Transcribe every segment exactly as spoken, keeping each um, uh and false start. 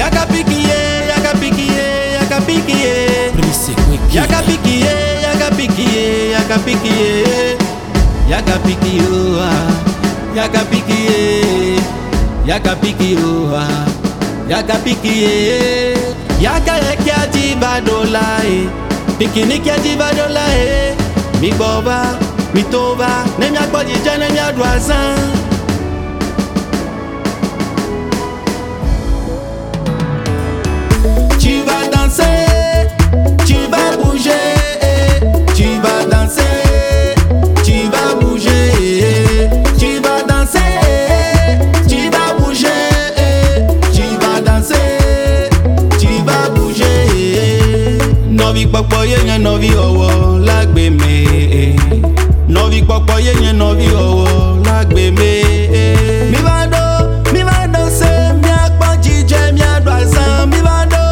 Yaka pikiye, yaka pikiye, yaka pikiye. Yaka pikiye, yaka pikiye, yaka pikiye. Yaka pikiye, yaka pikiye, yaka pikiye, yaka pikiye. Yaka yaki ajibadola e, pikini ki ajibadola e. Mi boba, mi tova, ne mi akpodi jane mi adwazan. Tu vas danser, tu vas bouger, tu vas danser, tu vas bouger, tu vas danser, tu vas bouger, tu vas danser, tu vas bouger. Novi popo ye novi owo lagbe me. Novi popo ye novi owo lagbe me. Mi va do, mi va danser, mi akpa jije mi adwazan. Mi va do.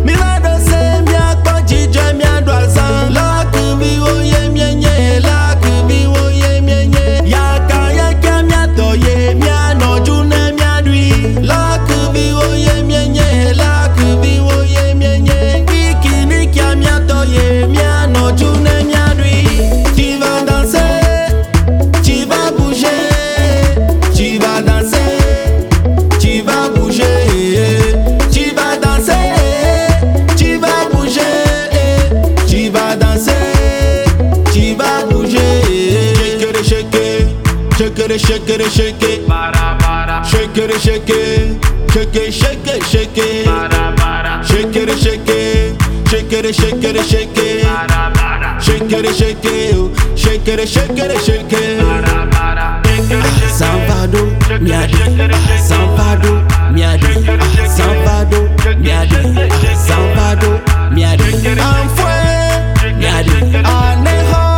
Shake it, shake it, shake it, para, para. Shake it, shake it, shake it, shake it, shake it, para, para. Shake it, shake it, shake it, shake it, shake it, para, para. Shake it, shake it, shake it, shake it, shake it, para, para. Zanvado, miadi, Zanvado, miadi, Zanvado, miadi, Zanvado, miadi. Anfwe, miadi, aneho.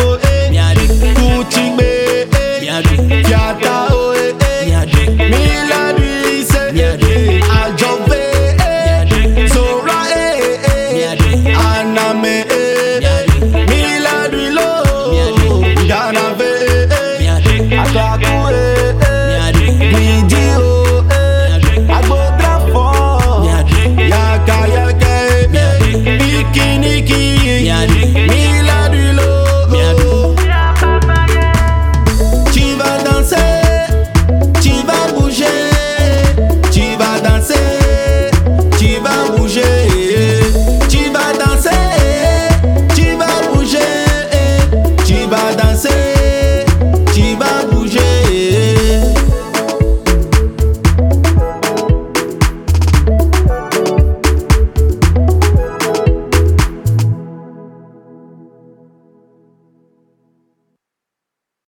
Miadi, Miadi, Miadi,